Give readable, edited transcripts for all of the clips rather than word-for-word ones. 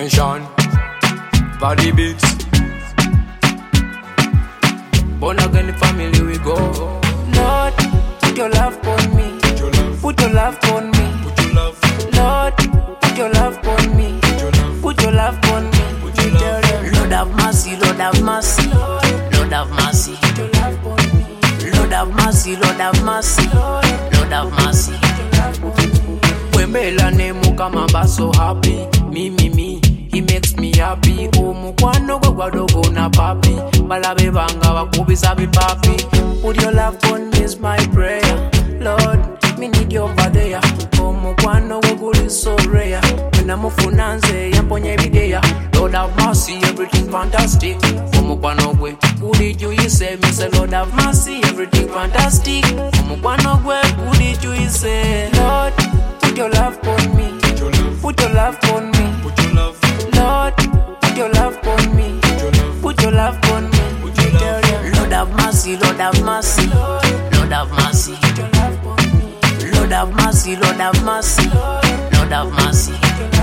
Nation, body beats. Born again family we go. Lord, put your love on me. Put your love on me. Lord, put your love on me. Put your love on me. Lord have mercy, Lord have mercy. Lord have mercy. Lord have mercy, Lord have mercy. Lord have mercy. Wembela nemu kama baso happy. Me. He makes me happy. Omukwano gwe gwadogo na papi. Balabe banga bakubisa bipapi. Put your love on me is my prayer. Lord, me need you over there. Omukwano gwe guli so rare. When I'm finanze, yamponye bidea. Lord have mercy, everything fantastic. Omukwano gwe guli juise. Me say Lord have mercy, everything fantastic. Omukwano gwe guli juise. Lord, put your love on me. Put your love on me. Lord, put your love on me. Put your love on me. Lord have mercy, Lord have mercy. Lord have mercy. Lord have mercy, Lord have mercy. Lord have mercy.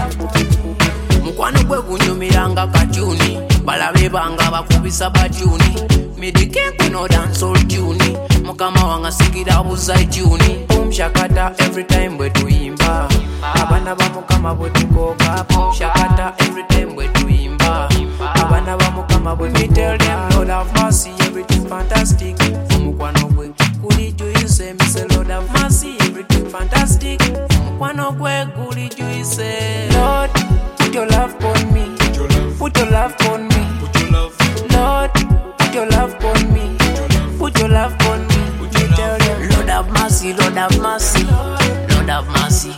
Mukwano gwe gunyumiranga katuni. Balabe banga bakubisa batuni. Midike kuno dance all tune. Mukama wanga sigira buza tune. Boom shakata every time we tuimba. Abana ba mukama bwe tukoka. Boom shakata every time we tuimba. Abana ba mukama bwe me tell them Lord have mercy, everything fantastic. Mukwano gwe guli juise. Me say Lord have mercy, everything fantastic. Mukwano gwe guli juise. Lord, put your love on me. Put your love on me. Lord, put your love on me. Put your love on me. Lord have mercy, Lord have mercy. Lord have mercy.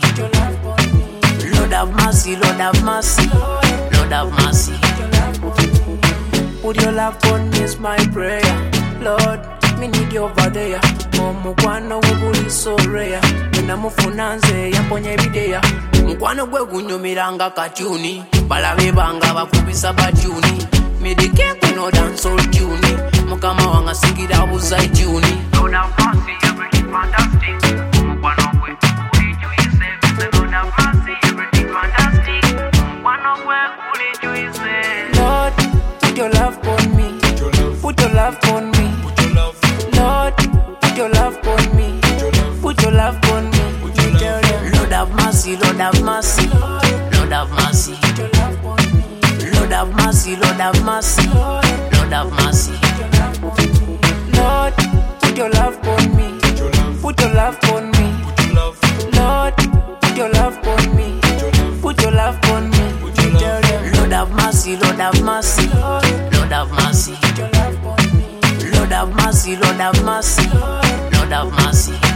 Lord have mercy, Lord have mercy. Lord have mercy. Put your love on me is my prayer. Lord, me need you over there. Omukwano gwe guli so rare. When I'm finanze, yamponye bidea. Mukwano gwe gunyumiranga katuni. Balabe banga bakubisa batuni. Midike kuno dance all tune. Mukama wanga sigira buza tune. Lord have mercy, everything fantastic. Mukwano gwe guli juise. Lord have mercy, everything fantastic. Mukwano gwe guli juise. Lord, put your love on me. Put your love on me. Lord, put your love on me. Put your love on me. Lord have mercy, Lord have mercy. Lord have mercy. Lord have mercy, Lord have mercy. Lord have mercy. Lord, put your love on me. Put your love on me. Lord, put your love on me. Put your love on me. Lord have mercy, Lord have mercy. Lord have mercy. Lord have mercy, Lord have mercy. Lord have mercy.